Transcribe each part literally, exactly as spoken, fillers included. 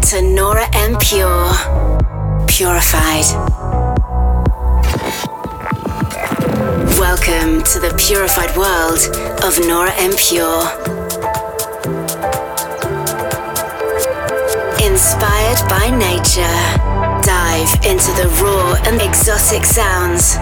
to Nora En Pure. Purified. Welcome to the purified world of Nora En Pure. Inspired by nature, dive into the raw and exotic sounds.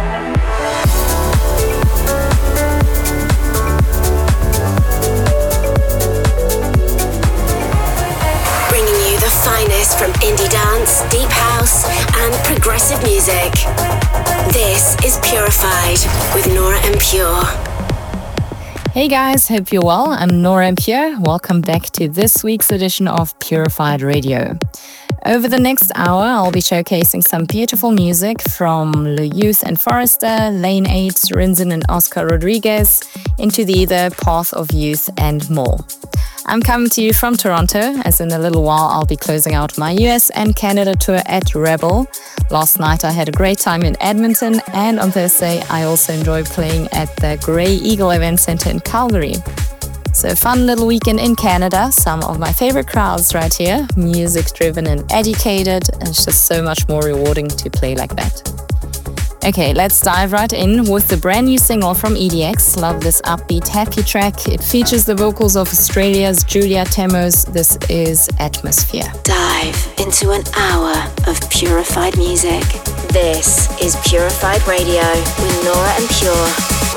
Bringing you the finest from indie dance, deep house, and progressive music. This is Purified with Nora En Pure. Hey guys, hope you're well. I'm Nora En Pure. Welcome back to this week's edition of Purified Radio. Over the next hour, I'll be showcasing some beautiful music from Le Youth and Forrester, Lane eight, Rinzin and Oscar Rodriguez, Into the Ether, Path of Youth, and more. I'm coming to you from Toronto, as in a little while I'll be closing out my U S and Canada tour at Rebel. Last night I had a great time in Edmonton, and on Thursday I also enjoyed playing at the Grey Eagle Event Centre in Calgary. So a fun little weekend in Canada, some of my favorite crowds right here, music driven and educated, and it's just so much more rewarding to play like that. Okay, let's dive right in with the brand new single from E D X. Love this upbeat, happy track. It features the vocals of Australia's Julia Temos. This is Atmosphere. Dive into an hour of purified music. This is Purified Radio with Nora En Pure.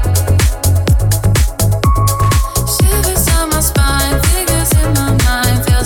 Shivers on my spine, figures in my mind, feel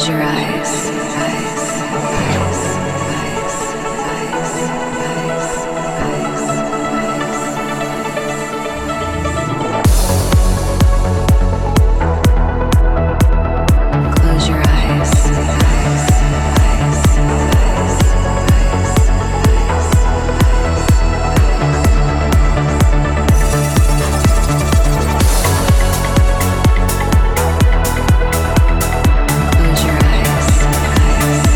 Close your eyes. Close your eyes.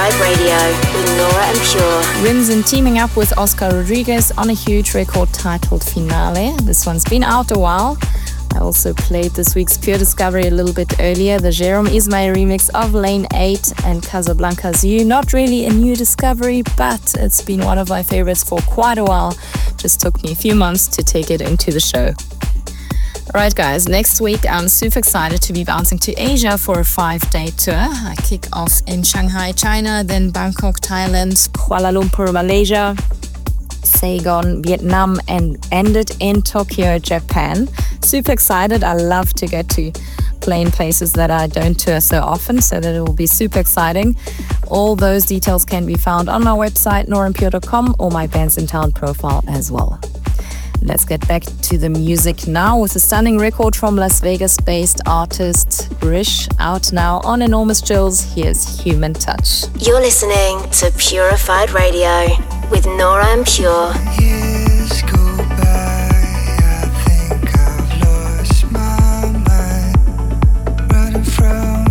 Purified Radio with Nora En Pure. Rinzen teaming up with Oscar Rodriguez on a huge record titled Finale. This one's been out a while. I also played this week's Pure Discovery a little bit earlier, the Jerome Isma remix of Lane eight and Casablanca's You. Not really a new discovery, but it's been one of my favorites for quite a while. Just took me a few months to take it into the show. Alright guys, next week I'm super excited to be bouncing to Asia for a five-day tour. I kick off in Shanghai, China, then Bangkok, Thailand, Kuala Lumpur, Malaysia, Saigon, Vietnam, and ended in Tokyo, Japan. Super excited. I love to get to playing places that I don't tour so often, so that it will be super exciting. All those details can be found on my website, nora en pure dot com, or my Bands in Town profile as well. Let's get back to the music now with a stunning record from Las Vegas-based artist Rish, out now on Enormous Jewels. Here's Human Touch. You're listening to Purified Radio with Nora En Pure. Years go by, I think I've lost my mind, running from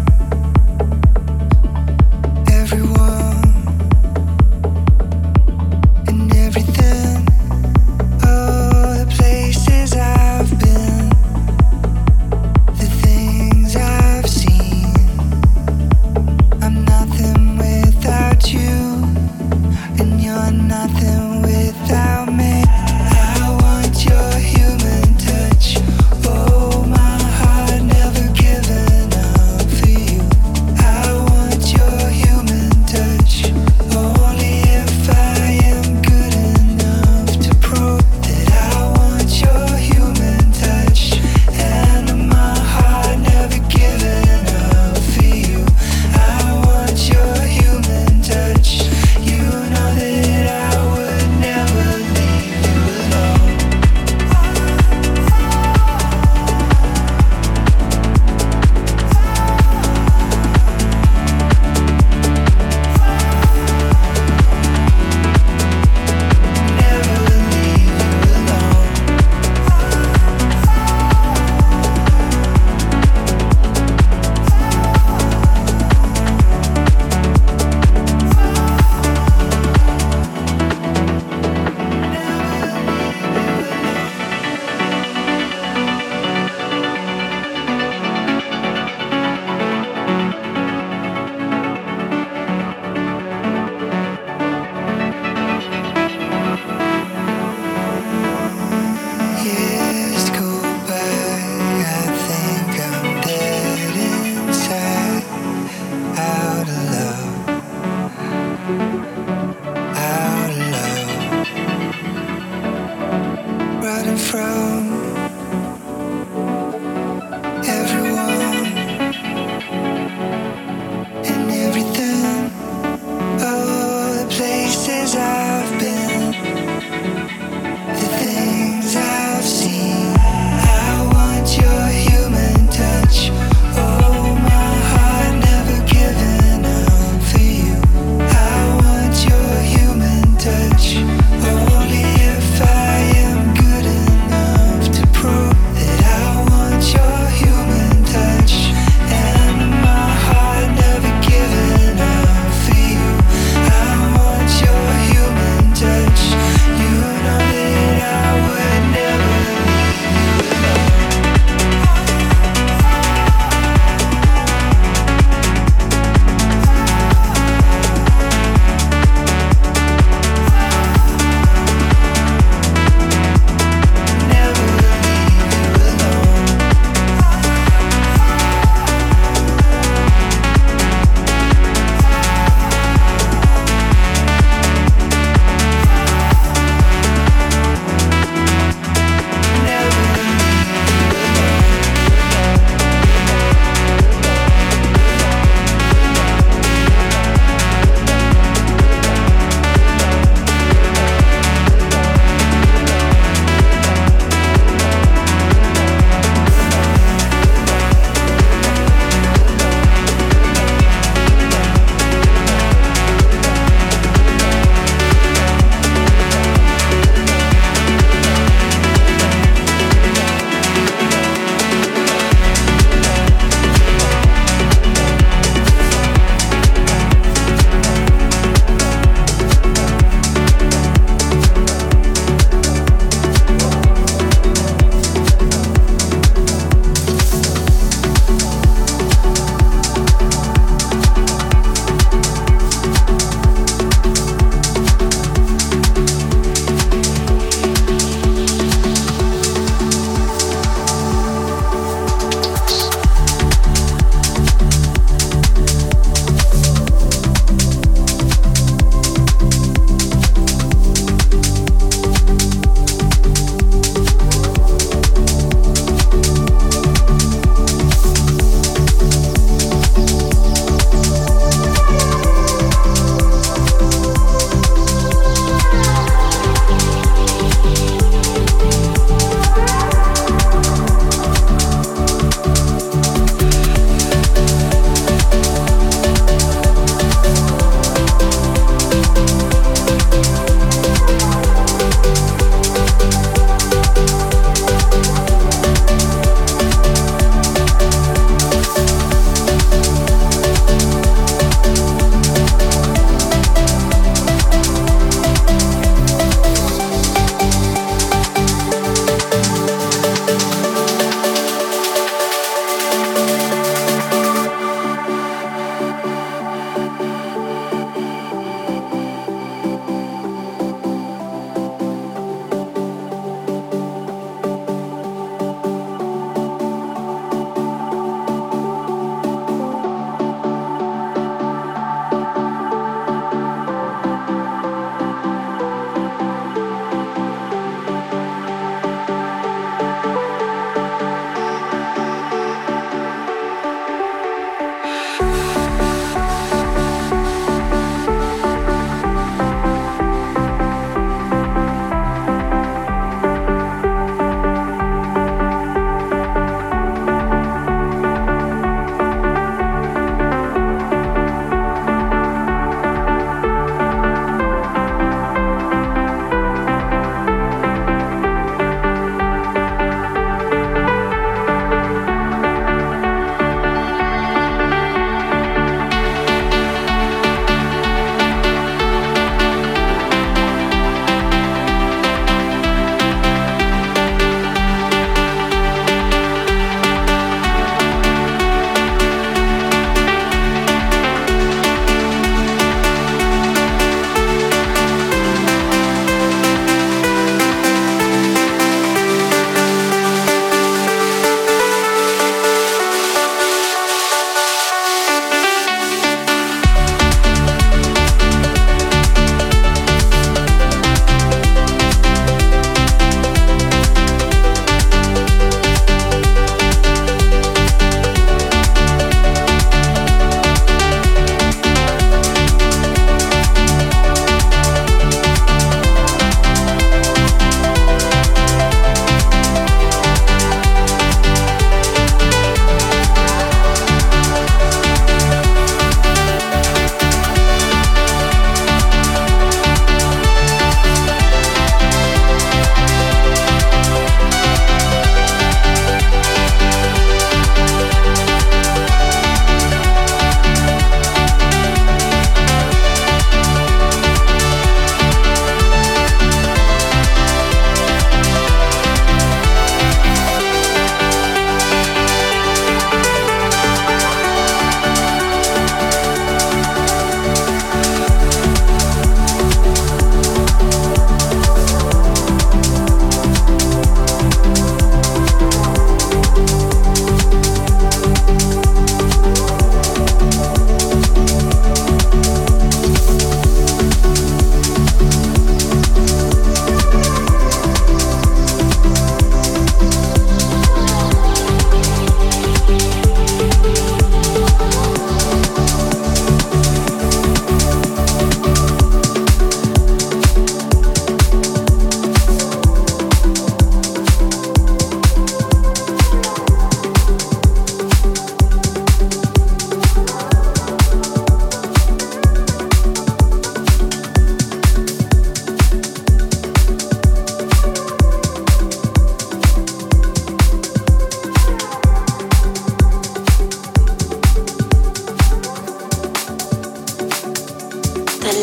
everyone and everything. Oh, the places I've been, the things I've seen. I'm nothing without you, and you're nothing without me. I want your human touch. Oh, my heart never given up for you. I want your human touch. Only if I am good enough to prove that I want your human touch. And my heart never given up for you. I want your human touch. You know that I would never leave you alone. Never leave you alone. Years go by, I think I'm dead inside. Out of love, out of love. Running from everyone and everything. Oh, the places I've been, the things I've seen. I want your human touch. Oh, my heart never given up for you. I want your human touch. Only if I am good enough.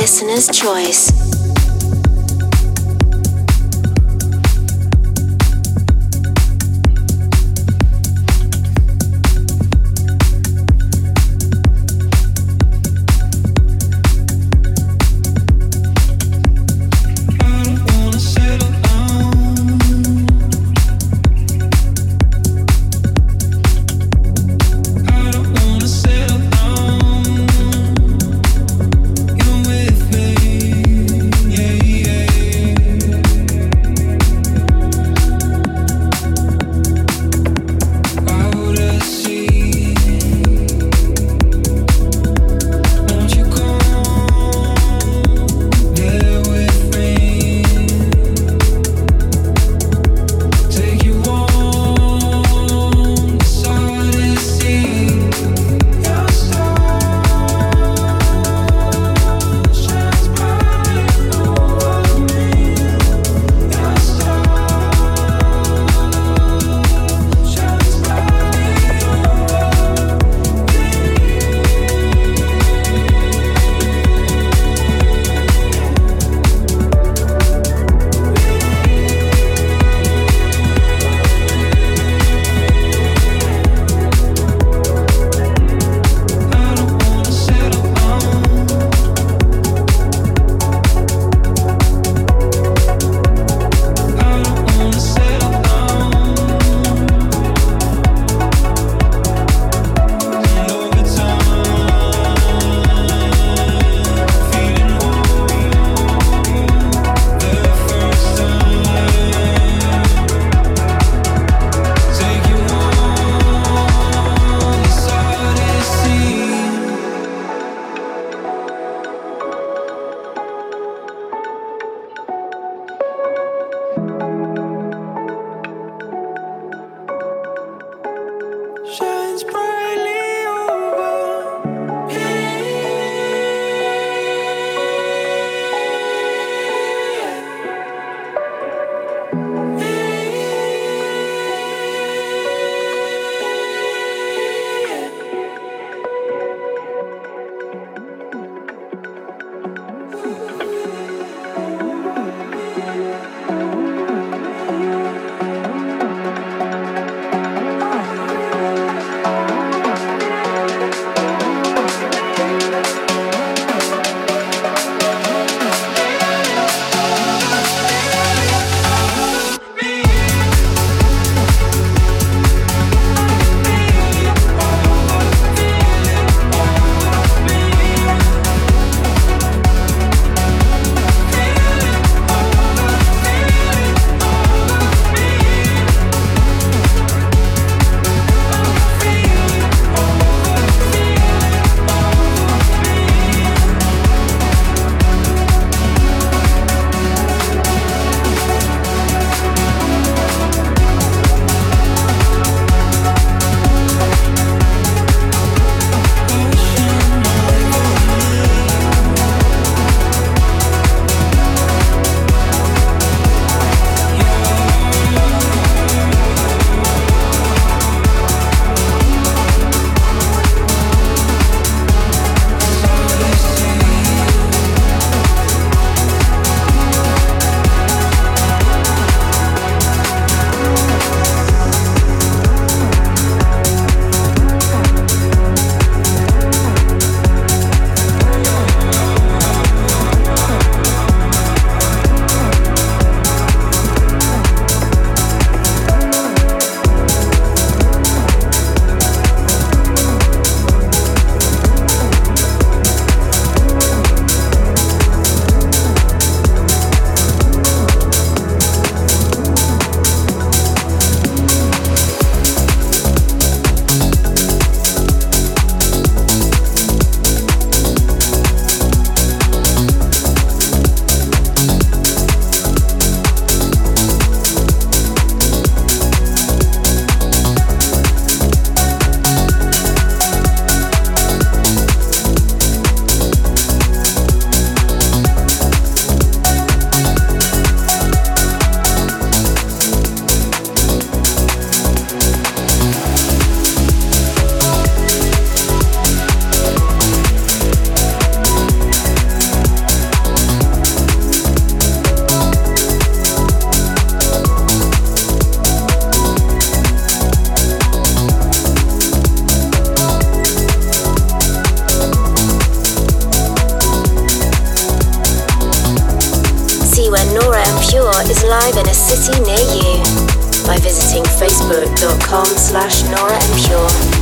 listener's choice. With me live in a city near you by visiting facebook.com slash Nora En Pure.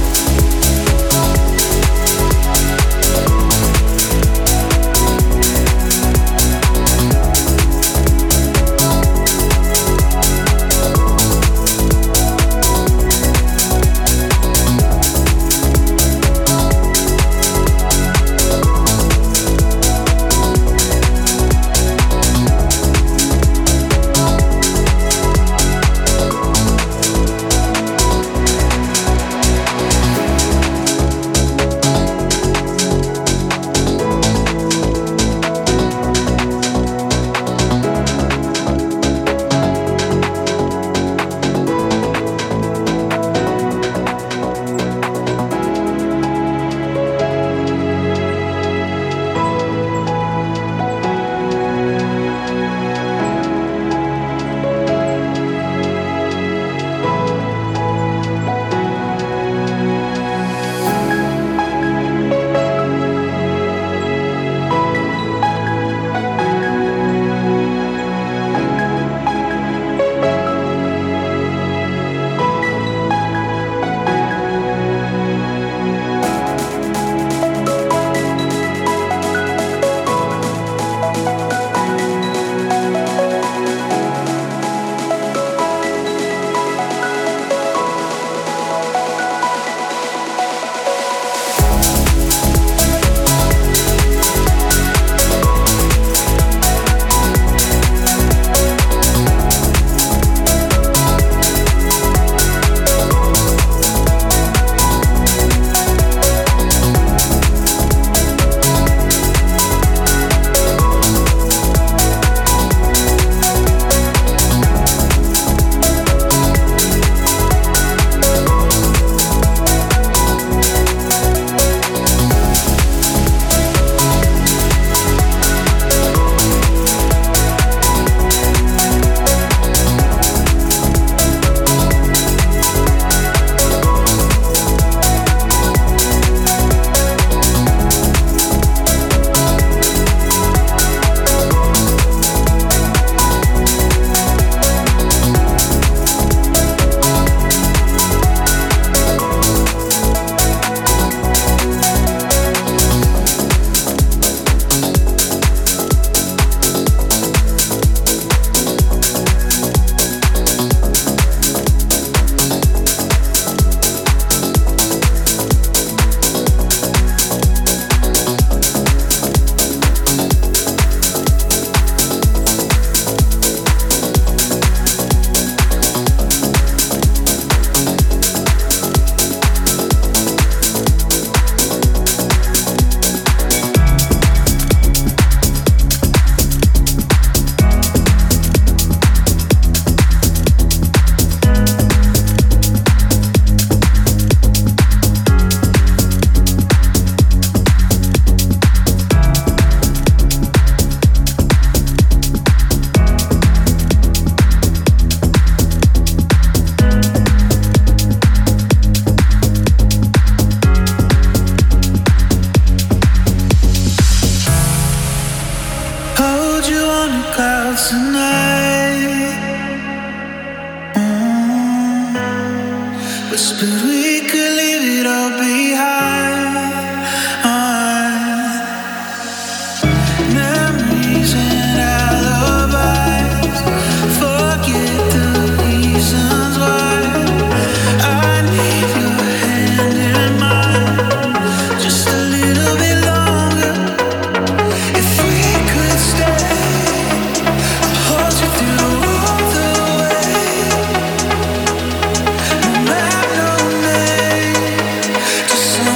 Just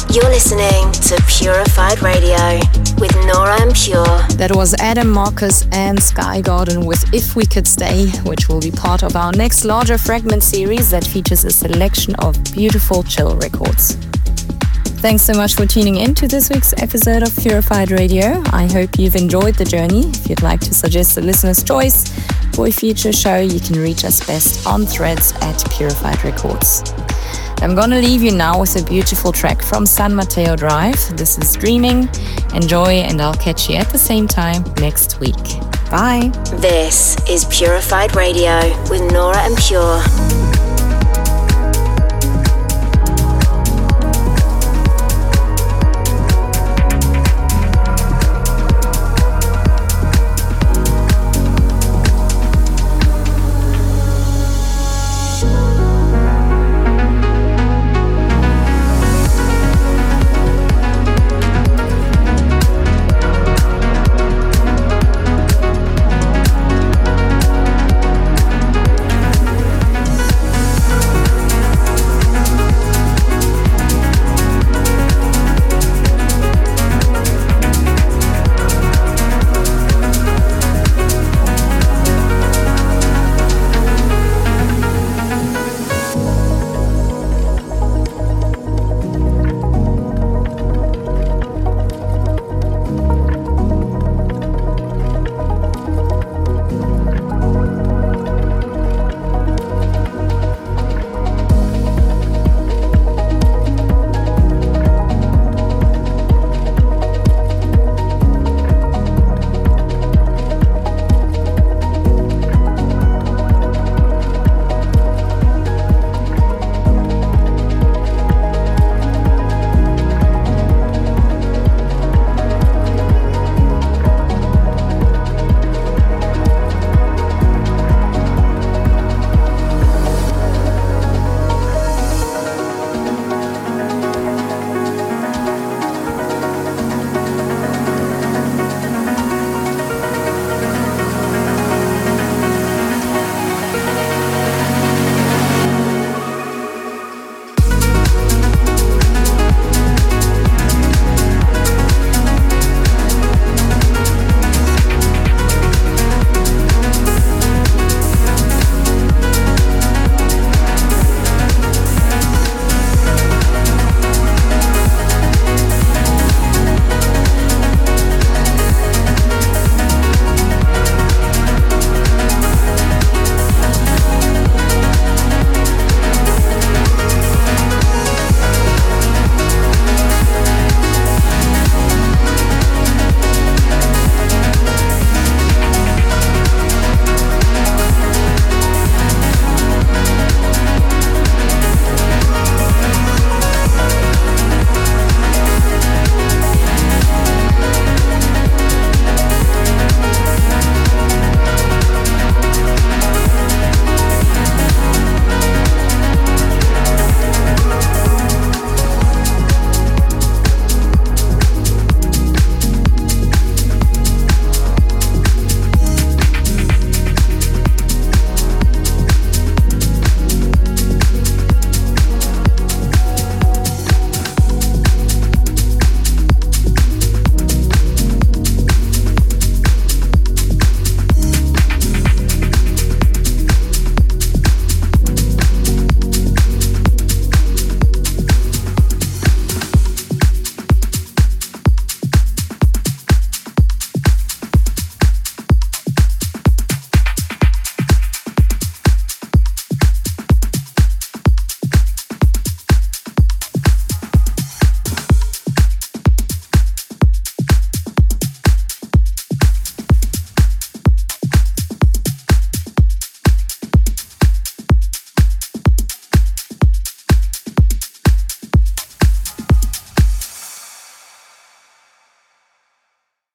You're listening to Purified Radio with Nora En Pure. That was Adam Marcus and Sky Garden with If We Could Stay, which will be part of our next larger fragment series that features a selection of beautiful chill records. Thanks so much for tuning in to this week's episode of Purified Radio. I hope you've enjoyed the journey. If you'd like to suggest a listener's choice for a future show, you can reach us best on Threads at Purified Records. I'm gonna leave you now with a beautiful track from San Mateo Drive. This is Dreaming. Enjoy, and I'll catch you at the same time next week. Bye. This is Purified Radio with Nora En Pure.